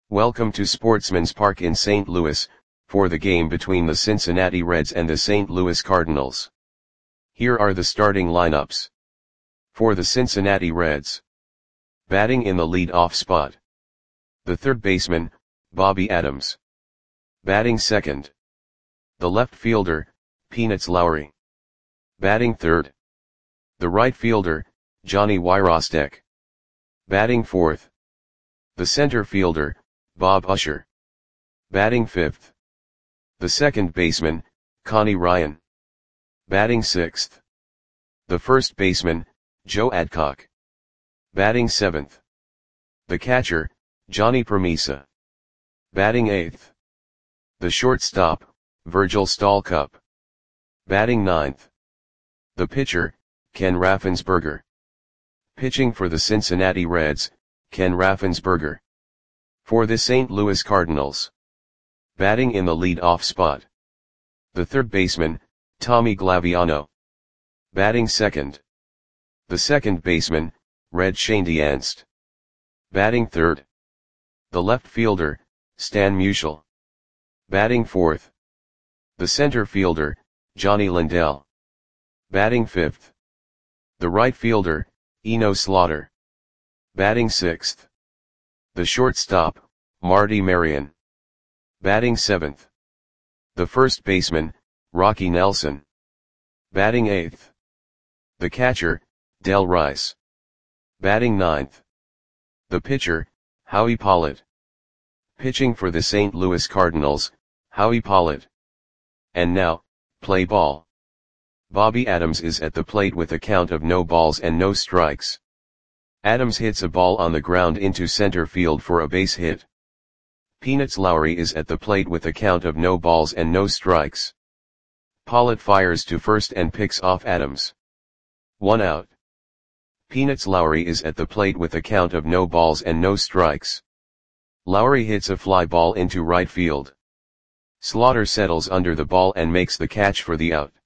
Welcome to Sportsman's Park in St. Louis, for the game between the Cincinnati Reds and the St. Louis Cardinals. Here are the starting lineups. For the Cincinnati Reds. Batting in the lead-off spot. The third baseman, Bobby Adams. Batting second. The left fielder, Peanuts Lowry. Batting third. The right fielder, Johnny Wyrostek. Batting fourth. The center fielder, Bob Usher. Batting fifth. The second baseman, Connie Ryan. Batting sixth. The first baseman, Joe Adcock. Batting seventh. The catcher, Johnny Permisa. Batting eighth. The shortstop, Virgil Stalcup. Batting ninth. The pitcher, Ken Raffensperger. Pitching for the Cincinnati Reds, Ken Raffensperger. For the St. Louis Cardinals. Batting in the lead-off spot. The third baseman, Tommy Glaviano. Batting second. The second baseman, Red Schoendienst. Batting third. The left fielder, Stan Musial. Batting fourth. The center fielder, Johnny Lindell. Batting fifth. The right fielder, Eno Slaughter. Batting sixth. The shortstop, Marty Marion. Batting seventh. The first baseman, Rocky Nelson. Batting eighth. The catcher, Del Rice. Batting ninth. The pitcher, Howie Pollitt. Pitching for the St. Louis Cardinals, Howie Pollitt. And now, play ball. Bobby Adams is at the plate with a count of no balls and no strikes. Adams hits a ball on the ground into center field for a base hit. Peanuts Lowry is at the plate with a count of no balls and no strikes. Pollitt fires to first and picks off Adams. 1 out. Peanuts Lowry is at the plate with a count of no balls and no strikes. Lowry hits a fly ball into right field. Slaughter settles under the ball and makes the catch for the out.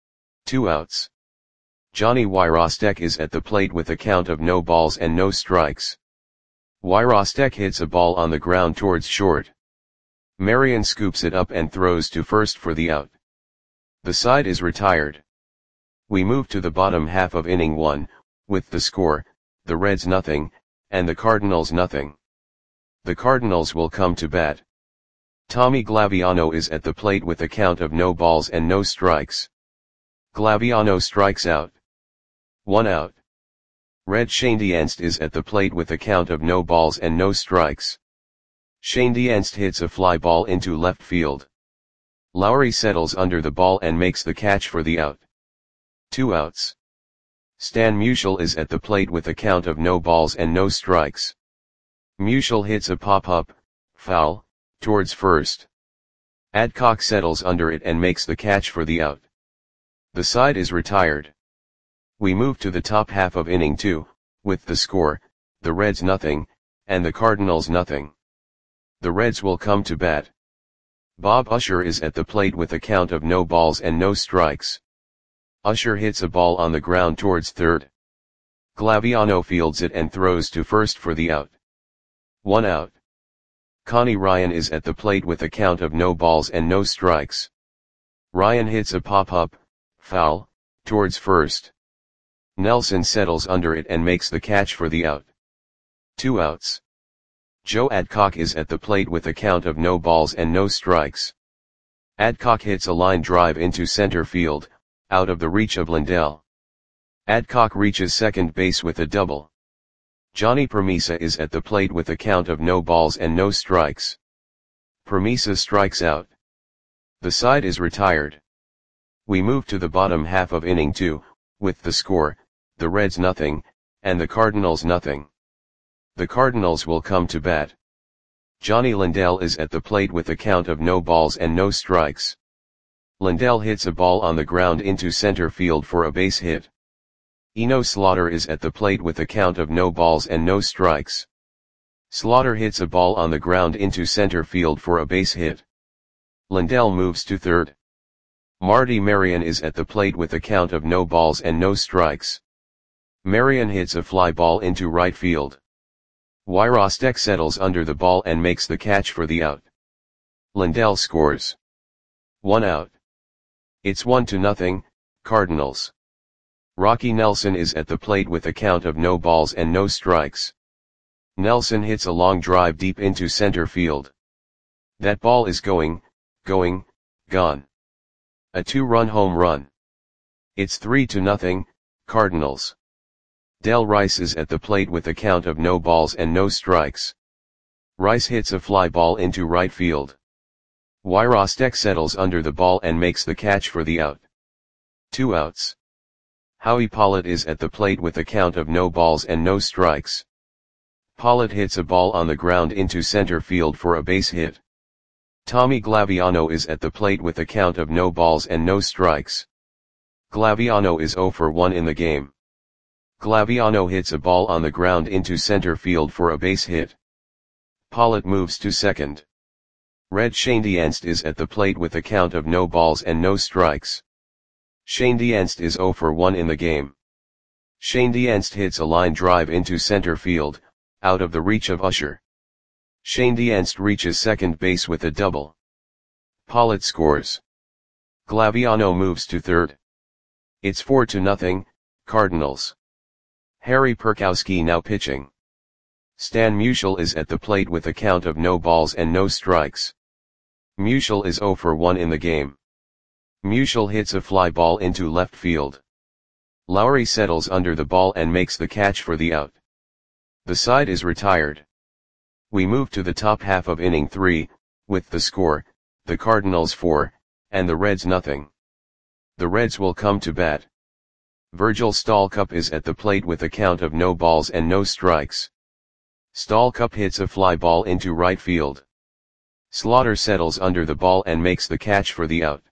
2 outs. Johnny Wyrostek is at the plate with a count of no balls and no strikes. Wyrostek hits a ball on the ground towards short. Marion scoops it up and throws to first for the out. The side is retired. We move to the bottom half of inning 1, with the score, the Reds nothing, and the Cardinals nothing. The Cardinals will come to bat. Tommy Glaviano is at the plate with a count of no balls and no strikes. Glaviano strikes out. 1 out. Red Schoendienst is at the plate with a count of no balls and no strikes. Schoendienst hits a fly ball into left field. Lowry settles under the ball and makes the catch for the out. 2 outs. Stan Musial is at the plate with a count of no balls and no strikes. Musial hits a pop-up, foul, towards first. Adcock settles under it and makes the catch for the out. The side is retired. We move to the top half of inning 2, with the score, the Reds nothing, and the Cardinals nothing. The Reds will come to bat. Bob Usher is at the plate with a count of no balls and no strikes. Usher hits a ball on the ground towards third. Glaviano fields it and throws to first for the out. 1 out. Connie Ryan is at the plate with a count of no balls and no strikes. Ryan hits a pop-up, foul, towards first. Nelson settles under it and makes the catch for the out. 2 outs. Joe Adcock is at the plate with a count of no balls and no strikes. Adcock hits a line drive into center field, out of the reach of Lindell. Adcock reaches second base with a double. Johnny Permisa is at the plate with a count of no balls and no strikes. Permisa strikes out. The side is retired. We move to the bottom half of inning 2, with the score, the Reds nothing, and the Cardinals nothing. The Cardinals will come to bat. Johnny Lindell is at the plate with a count of no balls and no strikes. Lindell hits a ball on the ground into center field for a base hit. Eno Slaughter is at the plate with a count of no balls and no strikes. Slaughter hits a ball on the ground into center field for a base hit. Lindell moves to third. Marty Marion is at the plate with a count of no balls and no strikes. Marion hits a fly ball into right field. Wyrostek settles under the ball and makes the catch for the out. Lindell scores. 1 out. It's 1-0, Cardinals. Rocky Nelson is at the plate with a count of no balls and no strikes. Nelson hits a long drive deep into center field. That ball is gone. A 2-run home run. It's 3-0, Cardinals. Del Rice is at the plate with a count of no balls and no strikes. Rice hits a fly ball into right field. Wyrostek settles under the ball and makes the catch for the out. 2 outs. Howie Pollitt is at the plate with a count of no balls and no strikes. Pollitt hits a ball on the ground into center field for a base hit. Tommy Glaviano is at the plate with a count of no balls and no strikes. Glaviano is 0 for 1 in the game. Glaviano hits a ball on the ground into center field for a base hit. Pollitt moves to second. Red Schoendienst is at the plate with a count of no balls and no strikes. Schoendienst is 0 for 1 in the game. Schoendienst hits a line drive into center field, out of the reach of Usher. Schoendienst reaches second base with a double. Pollitt scores. Glaviano moves to third. It's 4-0, Cardinals. Harry Perkowski now pitching. Stan Musial is at the plate with a count of no balls and no strikes. Musial is 0 for 1 in the game. Musial hits a fly ball into left field. Lowry settles under the ball and makes the catch for the out. The side is retired. We move to the top half of inning 3, with the score, the Cardinals 4, and the Reds nothing. The Reds will come to bat. Virgil Stalcup is at the plate with a count of no balls and no strikes. Stalcup hits a fly ball into right field. Slaughter settles under the ball and makes the catch for the out.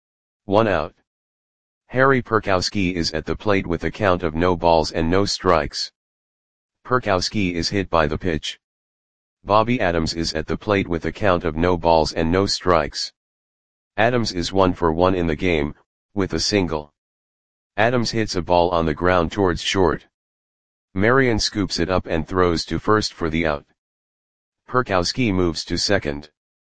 1 out. Harry Perkowski is at the plate with a count of no balls and no strikes. Perkowski is hit by the pitch. Bobby Adams is at the plate with a count of no balls and no strikes. Adams is 1 for 1 in the game, with a single. Adams hits a ball on the ground towards short. Marion scoops it up and throws to first for the out. Perkowski moves to second.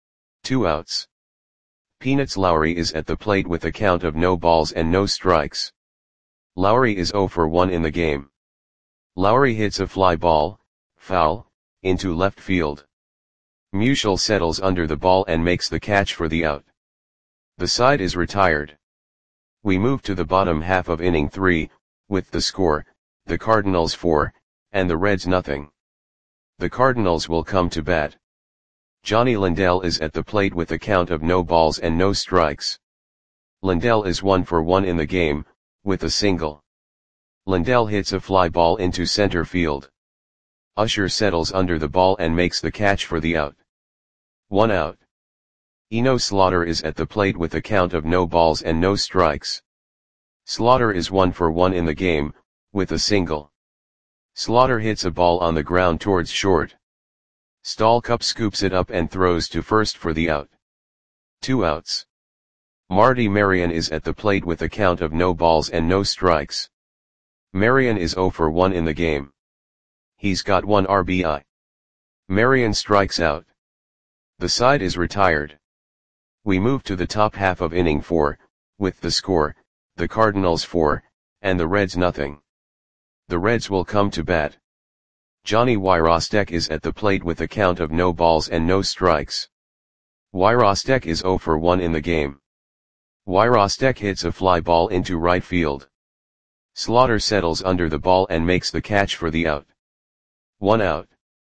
2 outs. Peanuts Lowry is at the plate with a count of no balls and no strikes. Lowry is 0 for 1 in the game. Lowry hits a fly ball, foul, into left field. Musial settles under the ball and makes the catch for the out. The side is retired. We move to the bottom half of inning 3, with the score, the Cardinals 4, and the Reds nothing. The Cardinals will come to bat. Johnny Lindell is at the plate with a count of no balls and no strikes. Lindell is 1 for 1 in the game, with a single. Lindell hits a fly ball into center field. Usher settles under the ball and makes the catch for the out. 1 out. Eno Slaughter is at the plate with a count of no balls and no strikes. Slaughter is 1 for 1 in the game, with a single. Slaughter hits a ball on the ground towards short. Stalcup scoops it up and throws to first for the out. 2 outs. Marty Marion is at the plate with a count of no balls and no strikes. Marion is 0 for 1 in the game. He's got 1 RBI. Marion strikes out. The side is retired. We move to the top half of inning 4, with the score, the Cardinals 4, and the Reds nothing. The Reds will come to bat. Johnny Wyrostek is at the plate with a count of no balls and no strikes. Wyrostek is 0 for 1 in the game. Wyrostek hits a fly ball into right field. Slaughter settles under the ball and makes the catch for the out. 1 out.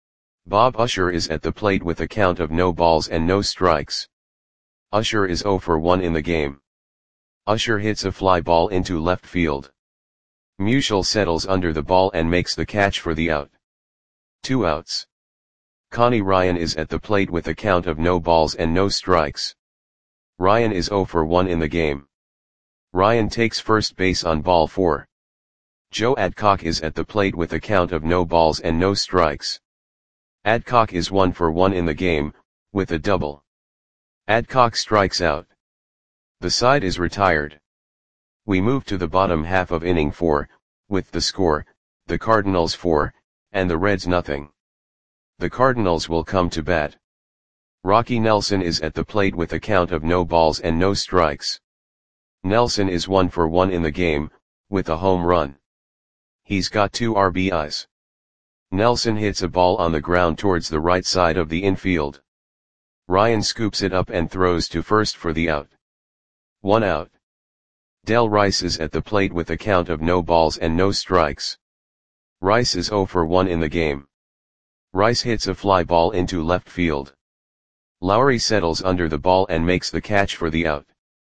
Bob Usher is at the plate with a count of no balls and no strikes. Usher is 0 for 1 in the game. Usher hits a fly ball into left field. Musial settles under the ball and makes the catch for the out. 2 outs. Connie Ryan is at the plate with a count of no balls and no strikes. Ryan is 0 for 1 in the game. Ryan takes first base on ball 4. Joe Adcock is at the plate with a count of no balls and no strikes. Adcock is 1 for 1 in the game, with a double. Adcock strikes out. The side is retired. We move to the bottom half of inning 4, with the score, the Cardinals 4, and the Reds nothing. The Cardinals will come to bat. Rocky Nelson is at the plate with a count of no balls and no strikes. Nelson is 1 for 1 in the game, with a home run. He's got 2 RBIs. Nelson hits a ball on the ground towards the right side of the infield. Ryan scoops it up and throws to first for the out. 1 out. Del Rice is at the plate with a count of no balls and no strikes. Rice is 0 for 1 in the game. Rice hits a fly ball into left field. Lowry settles under the ball and makes the catch for the out.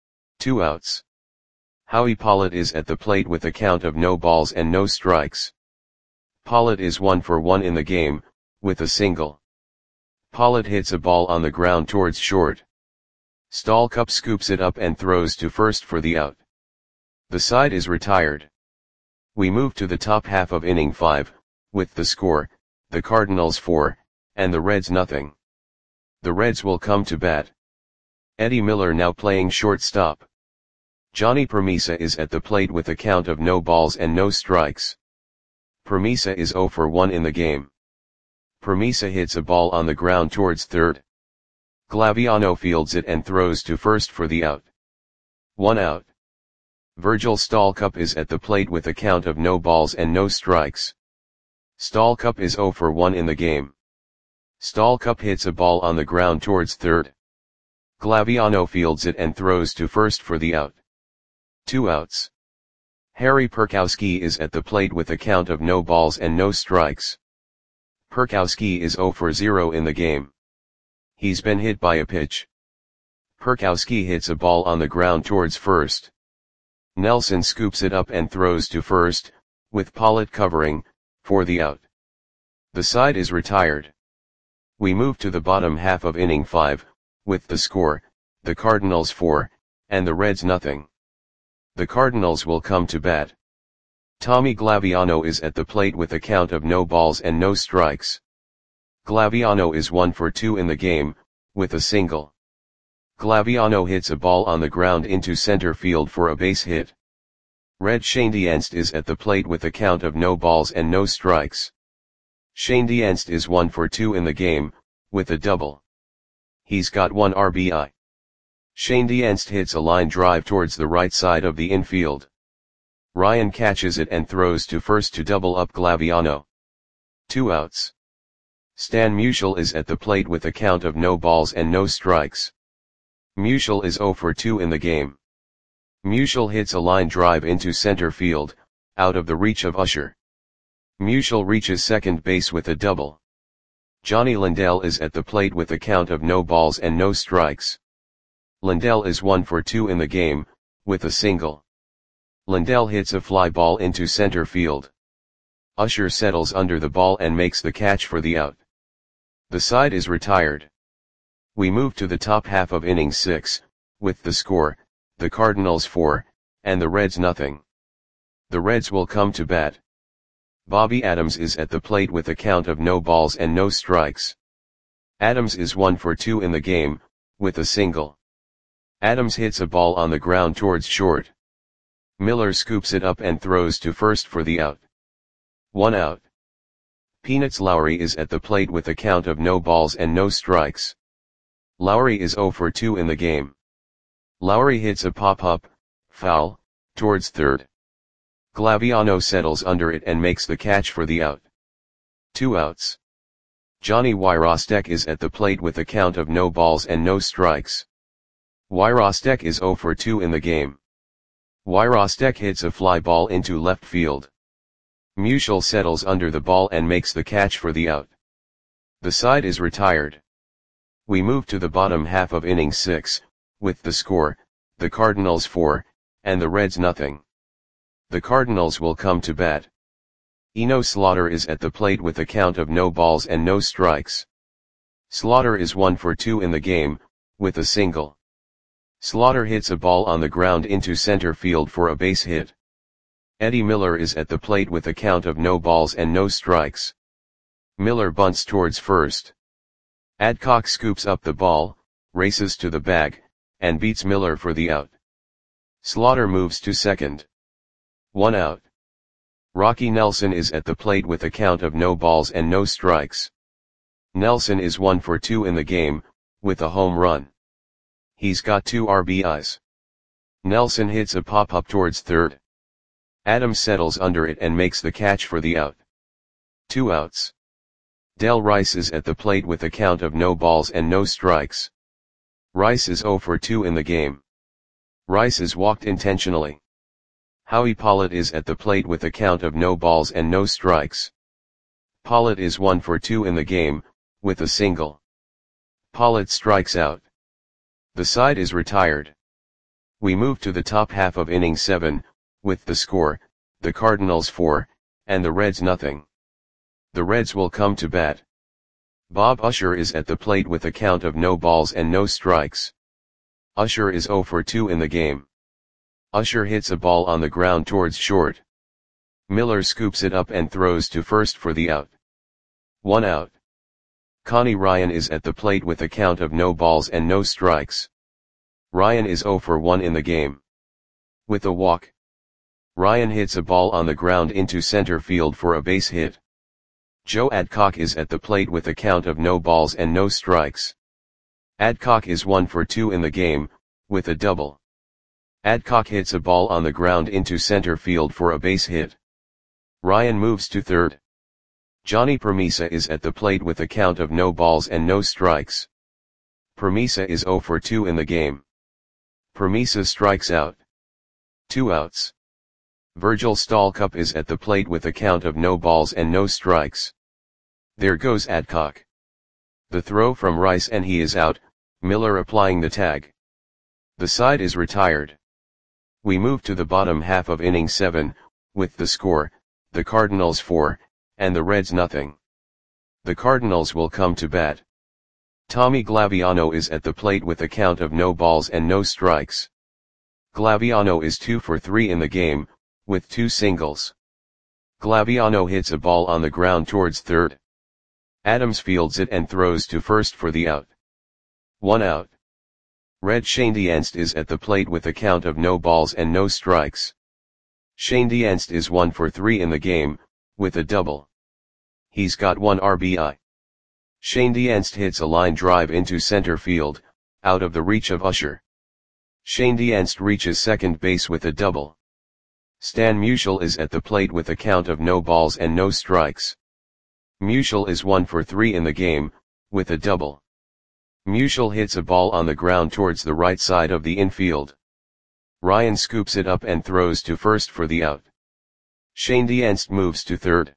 2 outs. Howie Pollitt is at the plate with a count of no balls and no strikes. Pollitt is 1 for 1 in the game, with a single. Pollitt hits a ball on the ground towards short. Stallcup scoops it up and throws to first for the out. The side is retired. We move to the top half of inning 5, with the score, the Cardinals 4, and the Reds nothing. The Reds will come to bat. Eddie Miller now playing shortstop. Johnny Permisa is at the plate with a count of no balls and no strikes. Permisa is 0 for 1 in the game. Permisa hits a ball on the ground towards third. Glaviano fields it and throws to first for the out. 1 out. Virgil Stallcup is at the plate with a count of no balls and no strikes. Stallcup is 0 for 1 in the game. Stallcup hits a ball on the ground towards third. Glaviano fields it and throws to first for the out. 2 outs. Harry Perkowski is at the plate with a count of no balls and no strikes. Perkowski is 0 for 0 in the game. He's been hit by a pitch. Perkowski hits a ball on the ground towards first. Nelson scoops it up and throws to first, with Pollitt covering, for the out. The side is retired. We move to the bottom half of inning 5, with the score, the Cardinals 4, and the Reds nothing. The Cardinals will come to bat. Tommy Glaviano is at the plate with a count of no balls and no strikes. Glaviano is 1 for 2 in the game, with a single. Glaviano hits a ball on the ground into center field for a base hit. Red Schoendienst is at the plate with a count of no balls and no strikes. Schoendienst is 1 for 2 in the game, with a double. He's got 1 RBI. Schoendienst hits a line drive towards the right side of the infield. Ryan catches it and throws to first to double up Glaviano. 2 outs. Stan Musial is at the plate with a count of no balls and no strikes. Musial is 0 for 2 in the game. Musial hits a line drive into center field, out of the reach of Usher. Musial reaches second base with a double. Johnny Lindell is at the plate with a count of no balls and no strikes. Lindell is 1 for 2 in the game, with a single. Lindell hits a fly ball into center field. Usher settles under the ball and makes the catch for the out. The side is retired. We move to the top half of inning 6, with the score, the Cardinals 4, and the Reds nothing. The Reds will come to bat. Bobby Adams is at the plate with a count of no balls and no strikes. Adams is 1 for 2 in the game, with a single. Adams hits a ball on the ground towards short. Miller scoops it up and throws to first for the out. 1 out. Peanuts Lowry is at the plate with a count of no balls and no strikes. Lowry is 0 for 2 in the game. Lowry hits a pop-up, foul, towards third. Glaviano settles under it and makes the catch for the out. 2 outs. Johnny Wyrostek is at the plate with a count of no balls and no strikes. Wyrostek is 0 for 2 in the game. Wyrostek hits a fly ball into left field. Musial settles under the ball and makes the catch for the out. The side is retired. We move to the bottom half of inning 6, with the score, the Cardinals 4, and the Reds nothing. The Cardinals will come to bat. Eno Slaughter is at the plate with a count of no balls and no strikes. Slaughter is 1 for 2 in the game, with a single. Slaughter hits a ball on the ground into center field for a base hit. Eddie Miller is at the plate with a count of no balls and no strikes. Miller bunts towards first. Adcock scoops up the ball, races to the bag, and beats Miller for the out. Slaughter moves to second. 1 out. Rocky Nelson is at the plate with a count of no balls and no strikes. Nelson is 1 for 2 in the game, with a home run. He's got 2 RBIs. Nelson hits a pop-up towards third. Adams settles under it and makes the catch for the out. 2 outs. Del Rice is at the plate with a count of no balls and no strikes. Rice is 0 for 2 in the game. Rice is walked intentionally. Howie Pollitt is at the plate with a count of no balls and no strikes. Pollitt is 1 for 2 in the game, with a single. Pollitt strikes out. The side is retired. We move to the top half of inning 7, with the score, the Cardinals 4, and the Reds nothing. The Reds will come to bat. Bob Usher is at the plate with a count of no balls and no strikes. Usher is 0 for 2 in the game. Usher hits a ball on the ground towards short. Miller scoops it up and throws to first for the out. 1 out. Connie Ryan is at the plate with a count of no balls and no strikes. Ryan is 0 for 1 in the game. With a walk, Ryan hits a ball on the ground into center field for a base hit. Joe Adcock is at the plate with a count of no balls and no strikes. Adcock is 1 for 2 in the game, with a double. Adcock hits a ball on the ground into center field for a base hit. Ryan moves to third. Johnny Permisa is at the plate with a count of no balls and no strikes. Permisa is 0 for 2 in the game. Permisa strikes out. 2 outs. Virgil Stalcup is at the plate with a count of no balls and no strikes. There goes Adcock. The throw from Rice and he is out, Miller applying the tag. The side is retired. We move to the bottom half of inning 7, with the score, the Cardinals 4, and the Reds nothing. The Cardinals will come to bat. Tommy Glaviano is at the plate with a count of no balls and no strikes. Glaviano is 2 for 3 in the game, with 2 singles. Glaviano hits a ball on the ground towards third. Adams fields it and throws to first for the out. 1 out. Red Schoendienst is at the plate with a count of no balls and no strikes. Schoendienst is 1 for 3 in the game, with a double. He's got 1 RBI. Schoendienst hits a line drive into center field, out of the reach of Usher. Schoendienst reaches second base with a double. Stan Musial is at the plate with a count of no balls and no strikes. Musial is 1 for 3 in the game, with a double. Musial hits a ball on the ground towards the right side of the infield. Ryan scoops it up and throws to first for the out. Schoendienst moves to third.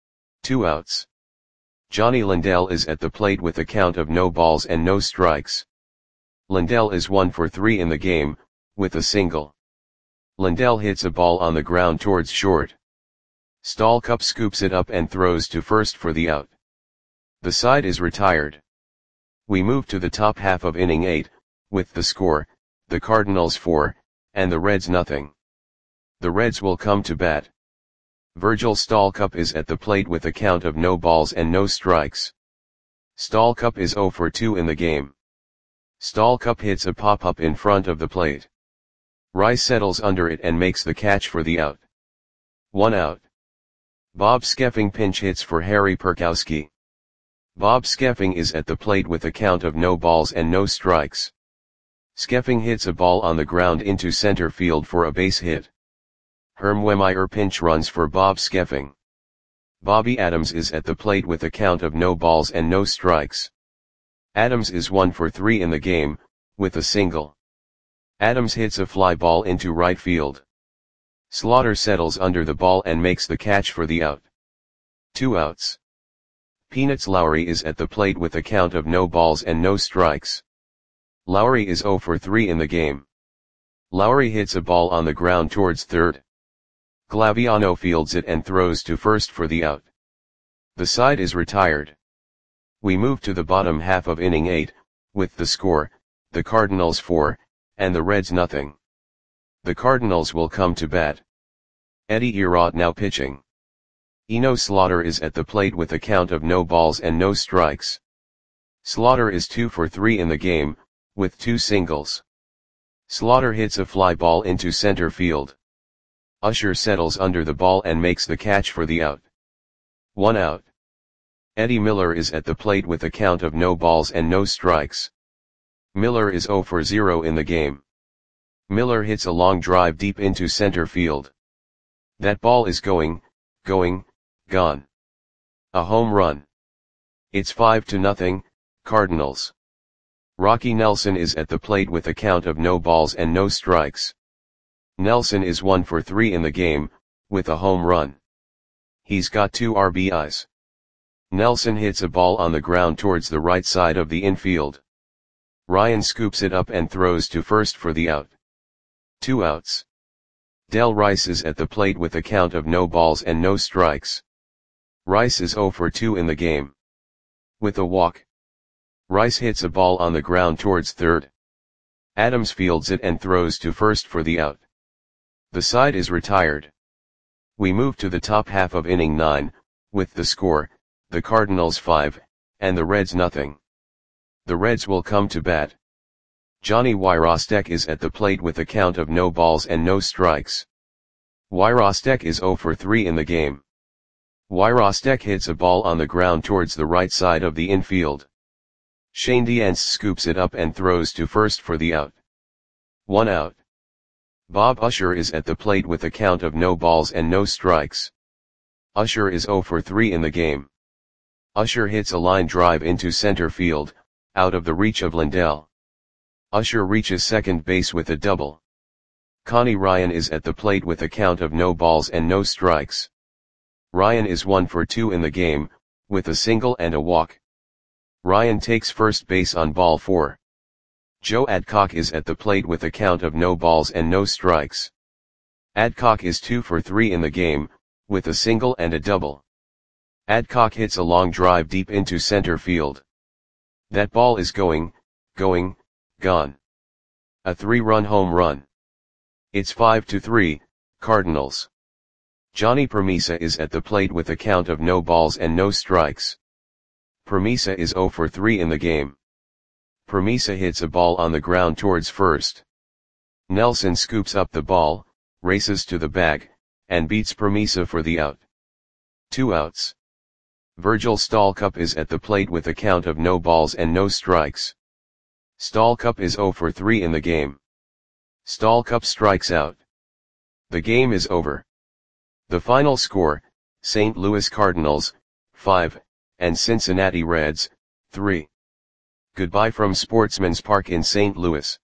2 outs. Johnny Lindell is at the plate with a count of no balls and no strikes. Lindell is 1 for 3 in the game, with a single. Lindell hits a ball on the ground towards short. Stalcup scoops it up and throws to first for the out. The side is retired. We move to the top half of inning 8, with the score, the Cardinals 4, and the Reds nothing. The Reds will come to bat. Virgil Stalcup is at the plate with a count of no balls and no strikes. Stalcup is 0 for 2 in the game. Stalcup hits a pop-up in front of the plate. Rice settles under it and makes the catch for the out. 1 out. Bob Skeffing pinch hits for Harry Perkowski. Bob Skeffing is at the plate with a count of no balls and no strikes. Skeffing hits a ball on the ground into center field for a base hit. Herm Wehmeyer pinch runs for Bob Skeffing. Bobby Adams is at the plate with a count of no balls and no strikes. Adams is 1 for 3 in the game, with a single. Adams hits a fly ball into right field. Slaughter settles under the ball and makes the catch for the out. 2 outs. Peanuts Lowry is at the plate with a count of no balls and no strikes. Lowry is 0 for 3 in the game. Lowry hits a ball on the ground towards third. Glaviano fields it and throws to first for the out. The side is retired. We move to the bottom half of inning 8, with the score, the Cardinals 4, and the Reds nothing. The Cardinals will come to bat. Eddie Erod now pitching. Eno Slaughter is at the plate with a count of no balls and no strikes. Slaughter is 2 for 3 in the game, with 2 singles. Slaughter hits a fly ball into center field. Usher settles under the ball and makes the catch for the out. 1 out. Eddie Miller is at the plate with a count of no balls and no strikes. Miller is 0 for 0 in the game. Miller hits a long drive deep into center field. That ball is going, gone. A home run. It's 5-0, Cardinals. Rocky Nelson is at the plate with a count of no balls and no strikes. Nelson is 1 for 3 in the game, with a home run. He's got 2 RBIs. Nelson hits a ball on the ground towards the right side of the infield. Ryan scoops it up and throws to first for the out. 2 outs. Del Rice is at the plate with a count of no balls and no strikes. Rice is 0 for 2 in the game. With a walk. Rice hits a ball on the ground towards third. Adams fields it and throws to first for the out. The side is retired. We move to the top half of inning 9, with the score, the Cardinals 5, and the Reds nothing. The Reds will come to bat. Johnny Wyrostek is at the plate with a count of no balls and no strikes. Wyrostek is 0 for 3 in the game. Wyrostek hits a ball on the ground towards the right side of the infield. Shane Diance scoops it up and throws to first for the out. 1 out. Bob Usher is at the plate with a count of no balls and no strikes. Usher is 0 for 3 in the game. Usher hits a line drive into center field, out of the reach of Lindell. Usher reaches second base with a double. Connie Ryan is at the plate with a count of no balls and no strikes. Ryan is 1 for 2 in the game, with a single and a walk. Ryan takes first base on ball 4. Joe Adcock is at the plate with a count of no balls and no strikes. Adcock is 2 for 3 in the game, with a single and a double. Adcock hits a long drive deep into center field. That ball is going, gone. A 3-run home run. It's 5-3, Cardinals. Johnny Permisa is at the plate with a count of no balls and no strikes. Permisa is 0 for 3 in the game. Permisa hits a ball on the ground towards first. Nelson scoops up the ball, races to the bag, and beats Permisa for the out. 2 outs. Virgil Stallcup is at the plate with a count of no balls and no strikes. Stallcup is 0 for 3 in the game. Stallcup strikes out. The game is over. The final score, St. Louis Cardinals, 5, and Cincinnati Reds, 3. Goodbye from Sportsman's Park in St. Louis.